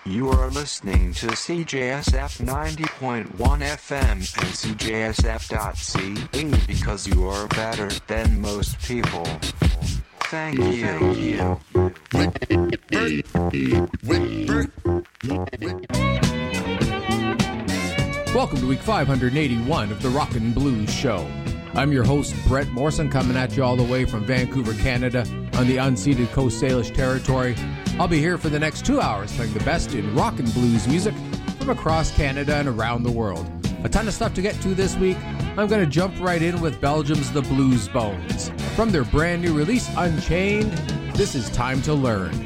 You are listening to CJSF 90.1 FM and CJSF.ca because you are better than most people. Thank you. Welcome to week 581 of the Rockin' Blues Show. I'm your host, Brett Morrison, coming at you all the way from Vancouver, Canada, on the unceded Coast Salish territory. I'll be here for the next 2 hours playing the best in rock and blues music from across Canada and around the world. A ton of stuff to get to this week. I'm going to jump right in with Belgium's The Blues Bones. From their brand new release, Unchained, this is Time to Learn.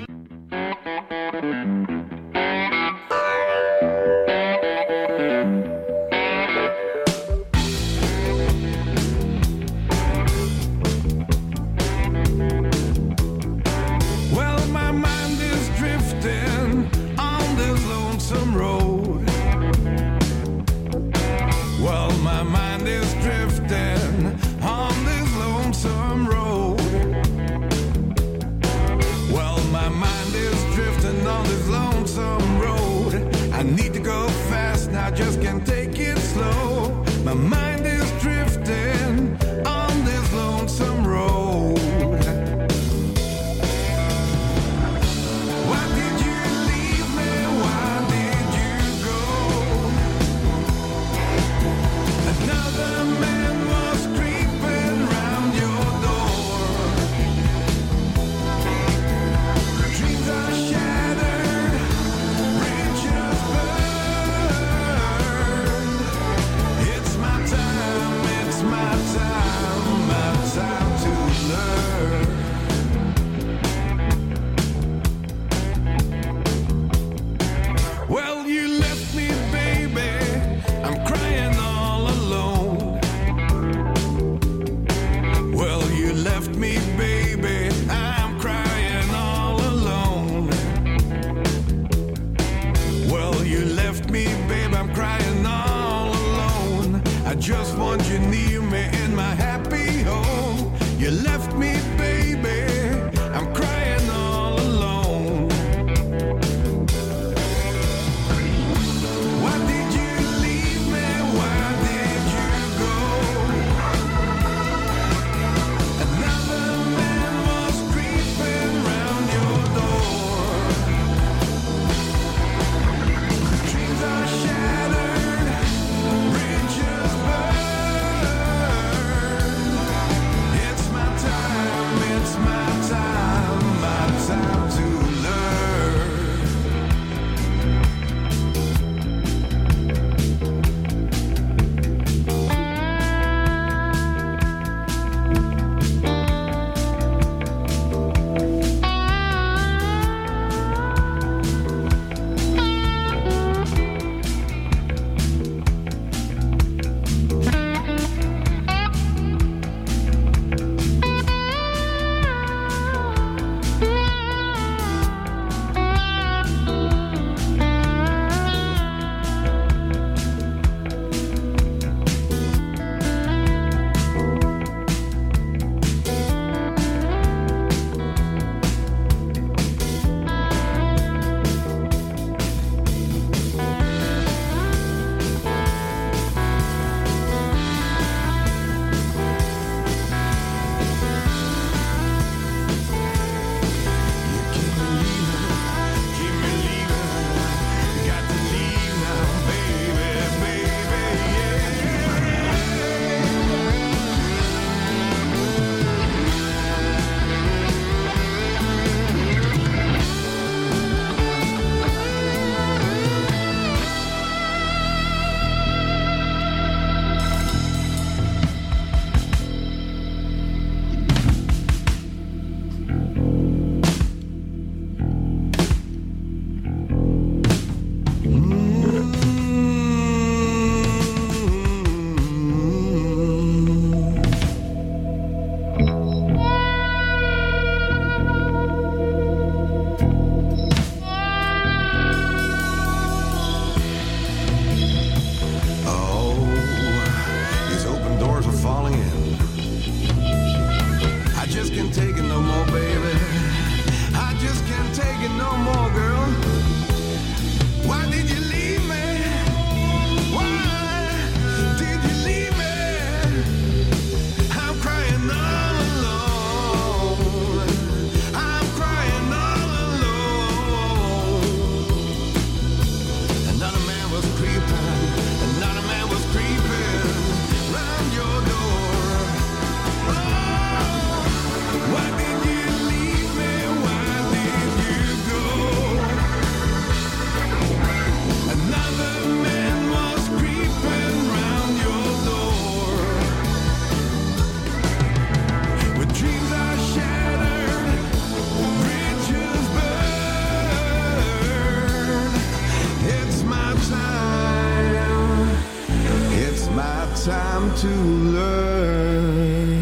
On this lonesome to learn.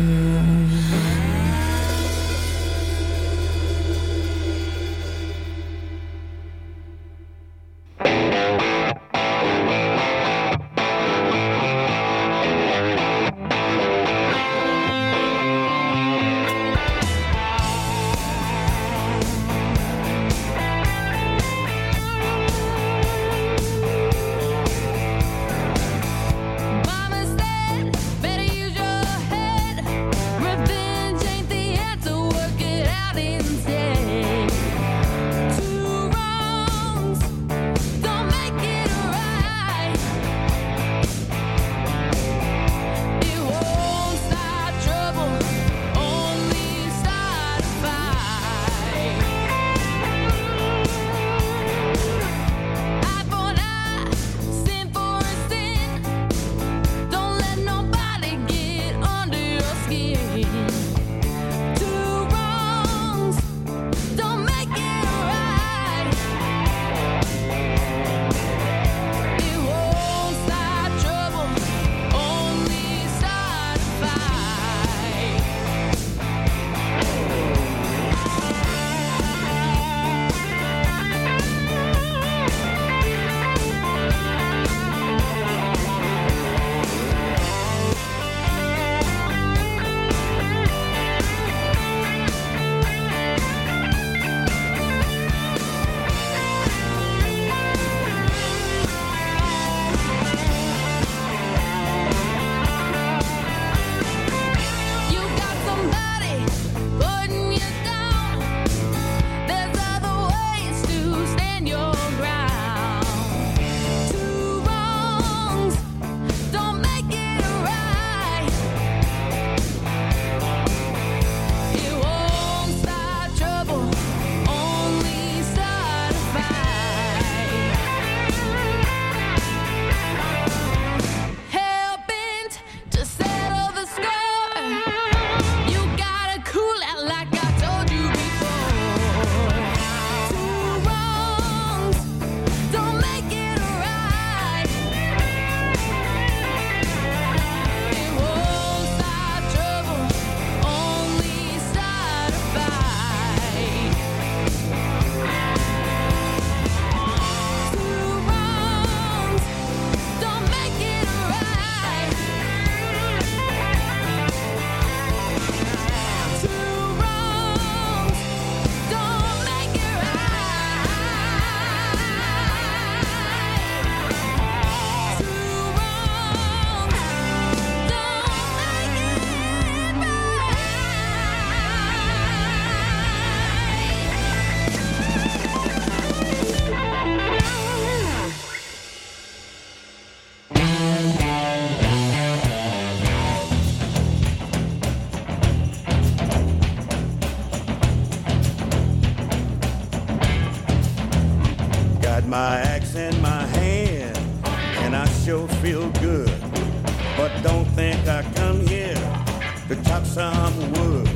My axe in my hand, and I sure feel good. But don't think I come here to chop some wood.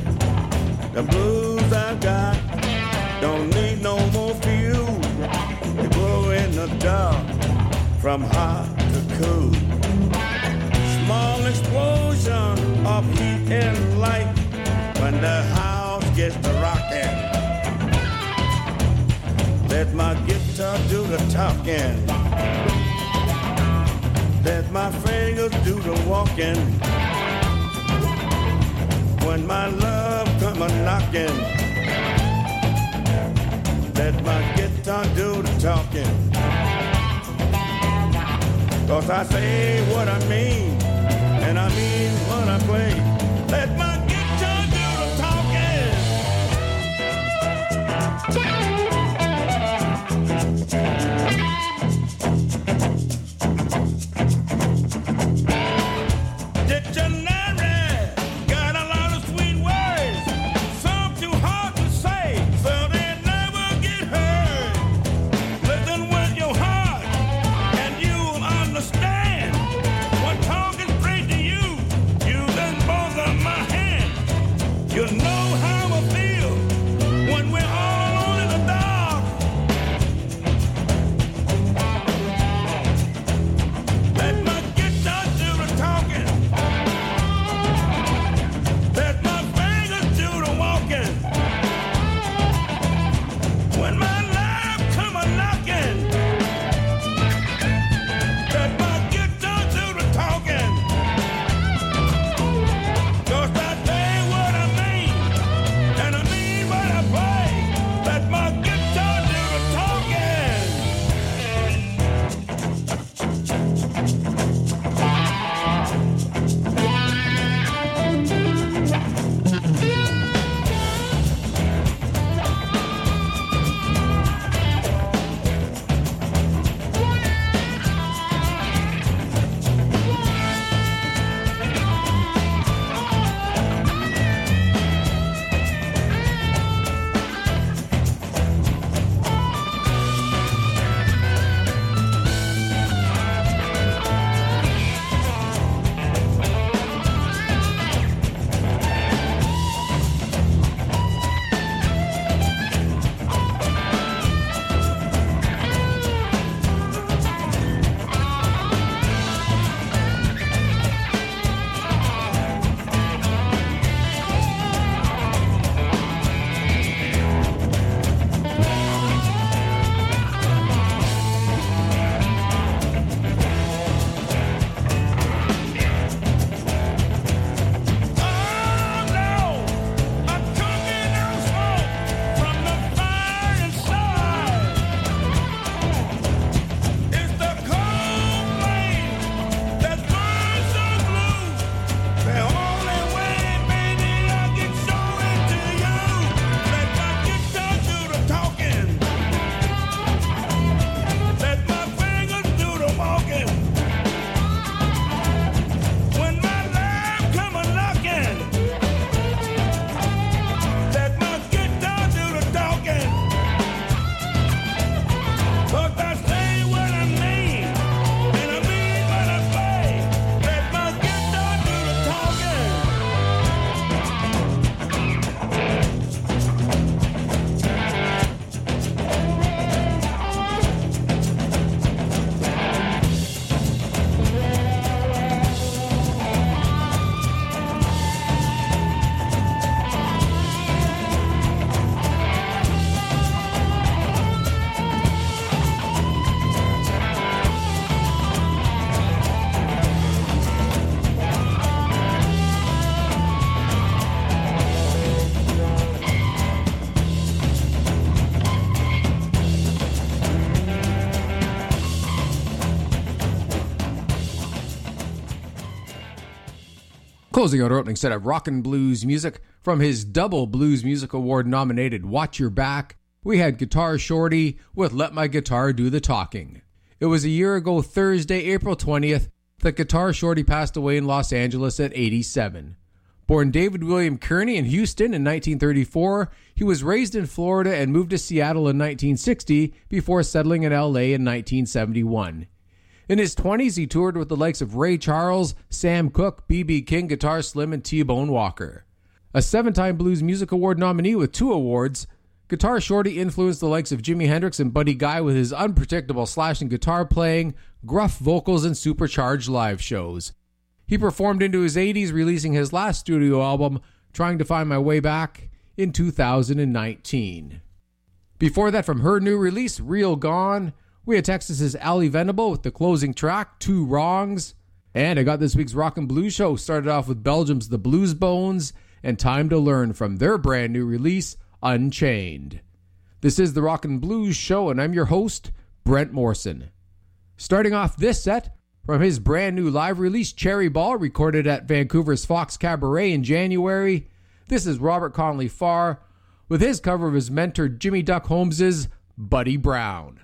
The blues I got don't need no more fuel. They glow in the dark from hot to cool. Small explosion of heat and light when the house gets to rocking. Let my guitar do the talking. Let my fingers do the walking. When my love come a-knocking, let my guitar do the talking. 'Cause I say what I mean, and I mean what I play. Let my guitar do the talking. Dictionary got a lot of sweet words, some too hard to say, so they never get heard. Listen with your heart, and you'll understand. When talking straight to you, using both of my hands, you know how I feel when we're all alone in the dark. Closing out our opening set of rockin' blues music from his double Blues Music Award nominated Watch Your Back, we had Guitar Shorty with Let My Guitar Do the Talking. It was a year ago Thursday, April 20th, that Guitar Shorty passed away in Los Angeles at 87. Born David William Kearney in Houston in 1934, he was raised in Florida and moved to Seattle in 1960 before settling in LA in 1971. In his 20s, he toured with the likes of Ray Charles, Sam Cooke, B.B. King, Guitar Slim, and T-Bone Walker. A 7-time Blues Music Award nominee with 2 awards, Guitar Shorty influenced the likes of Jimi Hendrix and Buddy Guy with his unpredictable slashing guitar playing, gruff vocals, and supercharged live shows. He performed into his 80s, releasing his last studio album, Trying to Find My Way Back, in 2019. Before that, from her new release, Real Gone, we had Texas's Ali Venable with the closing track, Two Wrongs. And I got this week's Rockin' Blues show started off with Belgium's The Blues Bones and Time to Learn from their brand new release, Unchained. This is the Rockin' Blues show, and I'm your host, Brent Morrison. Starting off this set, from his brand new live release, Cherry Ball, recorded at Vancouver's Fox Cabaret in January, this is Robert Conley Farr with his cover of his mentor Jimmy Duck Holmes's Buddy Brown.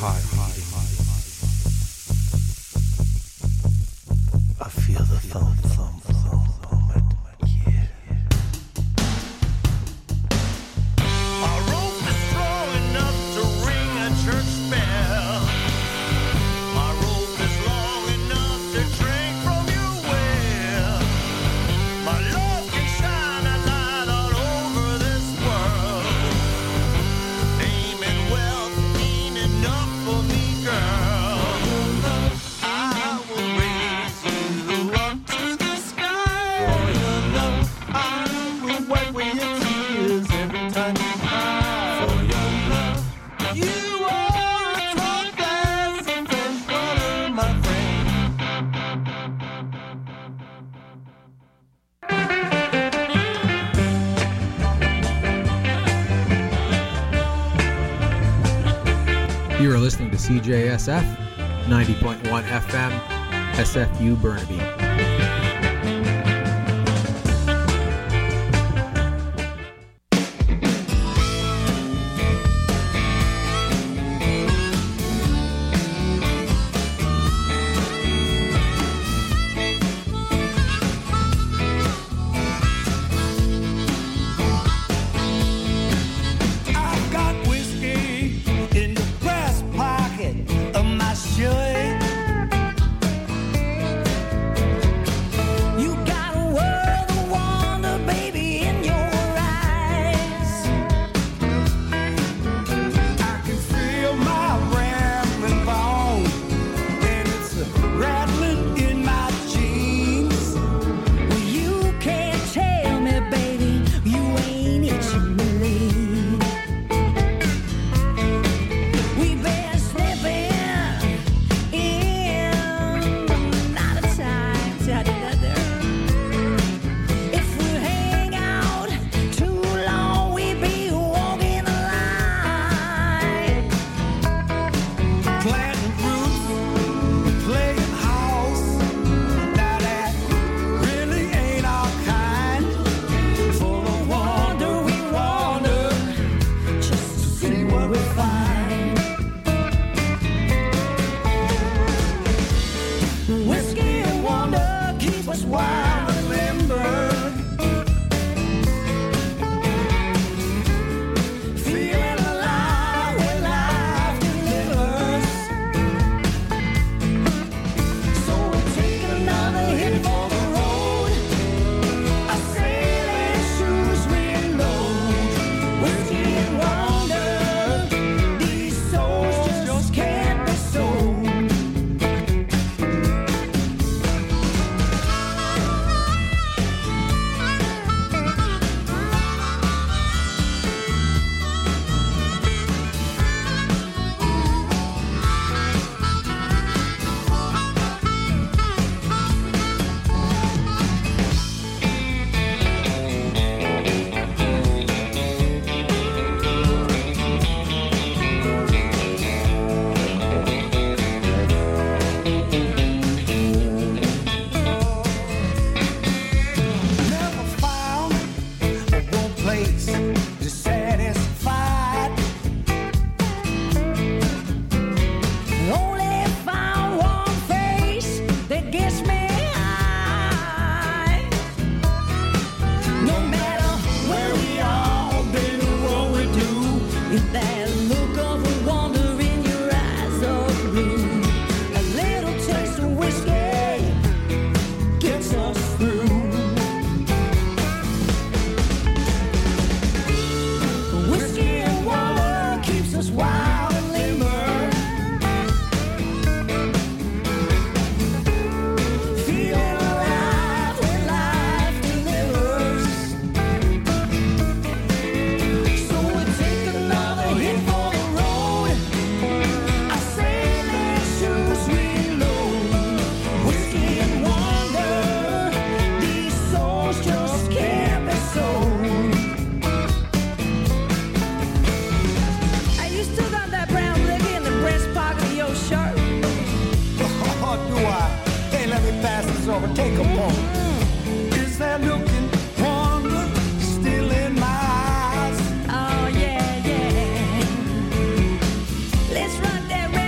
heart beating. I feel the thump, thump, thump, thump, yeah. Our rope is strong enough to ring a church bell. My rope is long enough to drink from your well. My love can shine a light all over this world. Fame and wealth ain't enough for me, girl. I will raise you up to the sky. For your love, I will wipe away your tears every time you cry. For your love, you are a tall glass of fresh water, my friend. You are listening to CJSF 90.1 FM, SFU Burnaby. I've got whiskey in the breast pocket of my shirt. You got a world of wonder, baby, in your eyes. I can feel my rambling bone, and it's rattling in my jeans. Well, you can't tell me, baby, you ain't itching me. We've been slipping in, not a time to another. If we hang out too long, we be walking the line. Planting roots, playing house. Now that really ain't our kind. Full of wonder, we wander just to see what we find. Whiskey and wonder keep us wild and limber. Feeling alive when life delivers. So we're taking another hit for the road. Our sailing shoes reload. Whiskey and wonder, these souls just can't be sold. Never found one place to satisfied. Only found one face that gets me high. No matter where we are, baby, what we do, if that look of wonder in your eyes are blue, a little taste of whiskey gets us through. Whiskey and water keeps us wild and limber. Feeling alive when life delivers. So we take another hit for the road. Our sailing shoes reload. Whiskey and wonder, these souls just can't be sold. Hey, you still got that brown liquor in the breast pocket of your shirt? Oh, do I? Hey, let me pass this over. Take a pull. Is that looking wonder still in my eyes? Oh, yeah, yeah. Let's rock that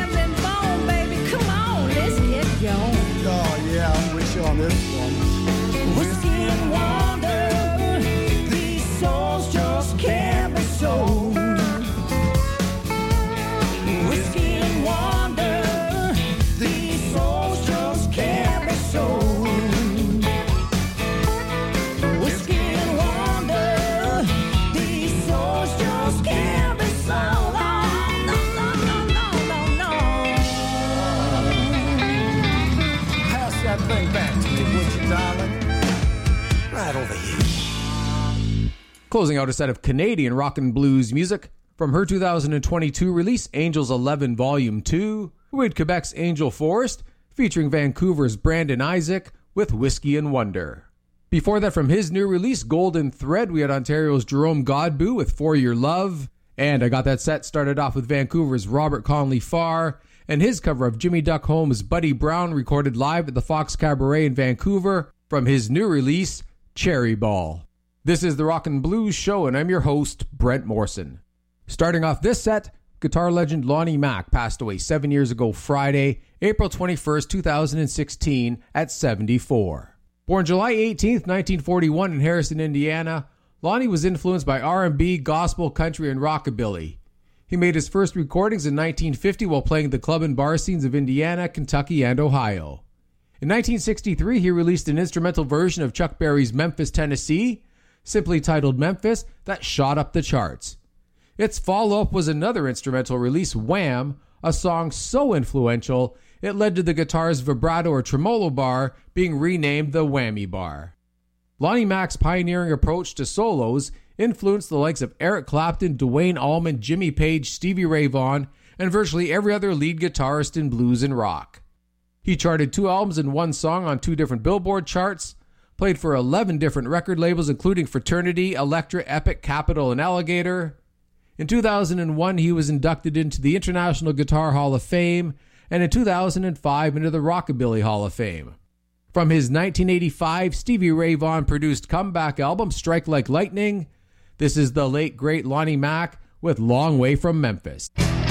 Closing out a set of Canadian rock and blues music from her 2022 release, Angels 11 Volume 2, with Quebec's Angel Forest, featuring Vancouver's Brandon Isaac with Whiskey and Wonder. Before that, from his new release, Golden Thread, we had Ontario's Jerome Godbout with For Your Love. And I got that set started off with Vancouver's Robert Conley Farr and his cover of Jimmy Duck Holmes' Buddy Brown, recorded live at the Fox Cabaret in Vancouver from his new release, Cherry Ball. This is the Rock and Blues Show, and I'm your host, Brent Morrison. Starting off this set, guitar legend Lonnie Mack passed away 7 years ago Friday, April 21st, 2016, at 74. Born July 18th, 1941 in Harrison, Indiana, Lonnie was influenced by R&B, gospel, country, and rockabilly. He made his first recordings in 1950 while playing the club and bar scenes of Indiana, Kentucky, and Ohio. In 1963, he released an instrumental version of Chuck Berry's Memphis, Tennessee, simply titled Memphis, that shot up the charts. Its follow-up was another instrumental release, Wham!, a song so influential it led to the guitar's vibrato or tremolo bar being renamed the Whammy Bar. Lonnie Mack's pioneering approach to solos influenced the likes of Eric Clapton, Duane Allman, Jimmy Page, Stevie Ray Vaughan, and virtually every other lead guitarist in blues and rock. He charted 2 albums and 1 song on 2 different Billboard charts, played for 11 different record labels including Fraternity, Elektra, Epic, Capitol, and Alligator. In 2001, he was inducted into the International Guitar Hall of Fame, and in 2005 into the Rockabilly Hall of Fame. From his 1985 Stevie Ray Vaughan produced comeback album, Strike Like Lightning, this is the late great Lonnie Mack with Long Way from Memphis.